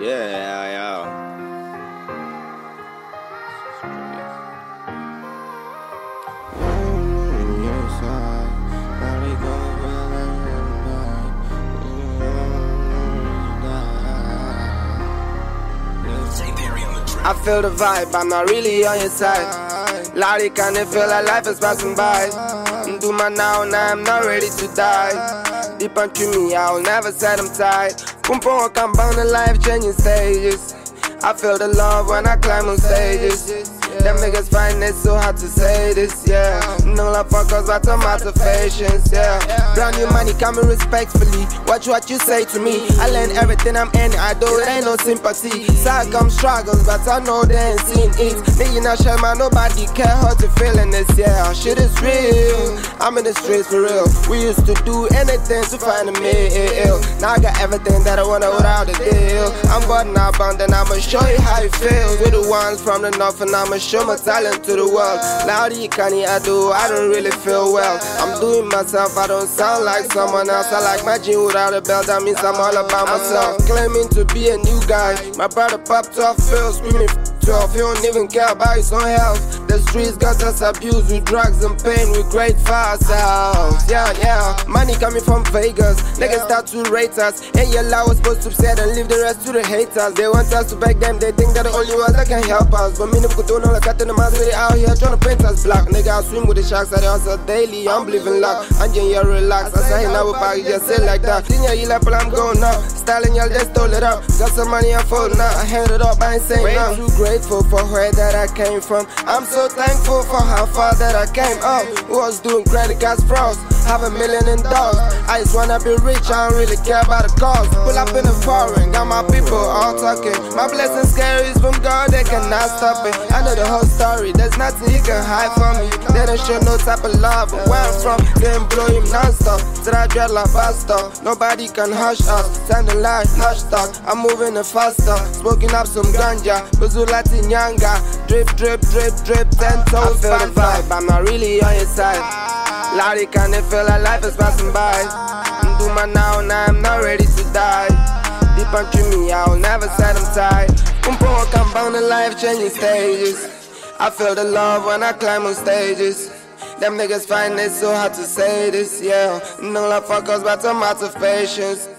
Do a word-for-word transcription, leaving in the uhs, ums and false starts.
Yeah, yeah, yeah. I feel the vibe, I'm not really on your side. Lottie kinda feel like life is passing by. Do my now, now I'm not ready to die. Deep onto me, I'll never set them tight. Boom boom, I come bound to life changing stages. I feel the love when I climb on stages. Them niggas find it so hard to say this, yeah. No love for cause but tomato patience, yeah. Brand new money coming respectfully. Watch what you say to me. I learn everything I'm in, I do it ain't no sympathy. Side come struggles, but I know they ain't seen it. Nigga not share man, nobody care how to feeling this, yeah. Shit is real, I'm in the streets for real. We used to do anything to find a meal. Now I got everything that I wanna without a deal. I'm button out bound and I'ma show you how it feels. We're the ones from the north and I'ma show my talent to the world. Loudy, canny, I do, I don't really feel well. I'm doing myself, I don't sound like someone else. I like my jeans without a belt, that means I'm all about myself. Claiming to be a new guy, my brother popped off, feel screaming off. He don't even care about his own health. The streets got us abused with drugs and pain, we great for ourselves. Yeah, yeah, money coming from Vegas. Niggas start to rate us. And your law was supposed to set and leave the rest to the haters. They want us to back them, they think they're the only ones that can help us. But me never could do no like I tell them I they out here trying to paint us black. Nigga, I swim with the sharks, I answer daily. I'm believing luck. I'm just here relax. I say now about you just say like that. Then you like I'm going up. Styling y'all just stole it up. Got some money I'm folding up. I hand it up, I ain't saying nothing. Too grateful for where that I came from. I'm so thankful for how far that I came up. Who was doing credit cards frost? Have a million in dollars. I just wanna be rich, I don't really care about the cause. Pull up in the foreign, got my people all talking. My blessings carries from God, they cannot stop it. I know the whole story, there's nothing you can hide from me. They don't show no type of love, but where I'm from, they blow him non-stop. Till I dread like pasta, nobody can hush us. Sounding like hush talk, I'm moving it faster. Smoking up some ganja, Bazulati Nyanga. Drip, drip, drip, drip, ten toes. I feel the vibe, I'm not really on your side. Lottie kinda feel like life is passing by. Do my now, now I'm not ready to die. Deep onto me, I'll never set them tight. Boom boom, come bound to life changing stages. I feel the love when I climb on stages. Them niggas find it so hard to say this, yeah. No love for cause but tomato patience.